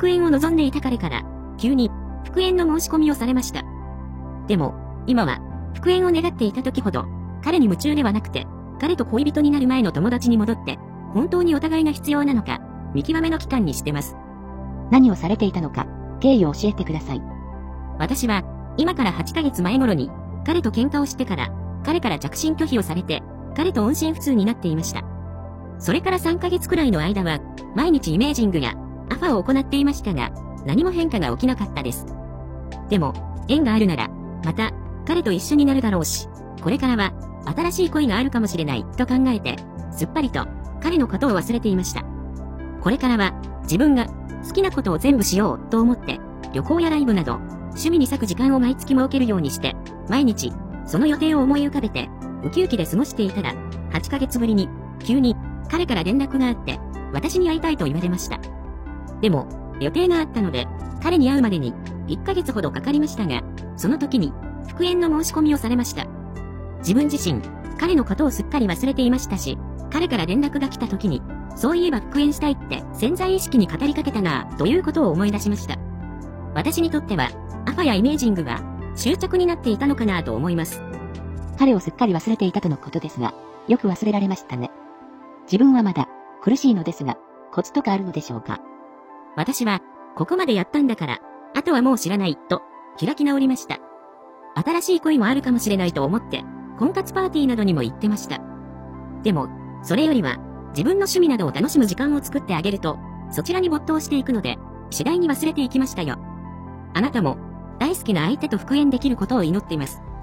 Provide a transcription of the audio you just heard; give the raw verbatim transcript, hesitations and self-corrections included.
復縁を望んでいた彼から、急に、復縁の申し込みをされました。でも、今は、復縁を願っていた時ほど、彼に夢中ではなくて、彼と恋人になる前の友達に戻って、本当にお互いが必要なのか、見極めの期間にしてます。 何をされていたのか、経緯を教えてください。 私は、今からはちかげつまえ頃に、彼と喧嘩をしてから、彼から着信拒否をされて、彼と音信不通になっていました。それからさんかげつくらいの間は、毎日イメージングやアファを行っていましたが、何も変化が起きなかったです。でも、縁があるなら、また、彼と一緒になるだろうし、これからは、新しい恋があるかもしれない、と考えて、すっぱりと、彼のことを忘れていました。これからは、自分が、好きなことを全部しよう、と思って、旅行やライブなど、趣味に割く時間を毎月設けるようにして、毎日、その予定を思い浮かべて、ウキウキで過ごしていたら、はちかげつぶりに、急に、彼から連絡があって、私に会いたいと言われました。でも、予定があったので、彼に会うまでに、いっかげつほどかかりましたが、その時に、復縁の申し込みをされました。自分自身、彼のことをすっかり忘れていましたし、彼から連絡が来た時に、そういえば復縁したいって潜在意識に語りかけたなぁ、ということを思い出しました。私にとっては、アファやイメージングが執着になっていたのかなと思います。 彼をすっかり忘れていたとのことですが、よく忘れられましたね。自分はまだ苦しいのですが、コツとかあるのでしょうか。 私は、ここまでやったんだから、あとはもう知らない、と、開き直りました。新しい恋もあるかもしれないと思って、婚活パーティーなどにも行ってました。でも、それよりは、自分の趣味などを楽しむ時間を作ってあげると、そちらに没頭していくので、次第に忘れていきましたよ。あなたも、大好きな相手と復縁できることを祈っています。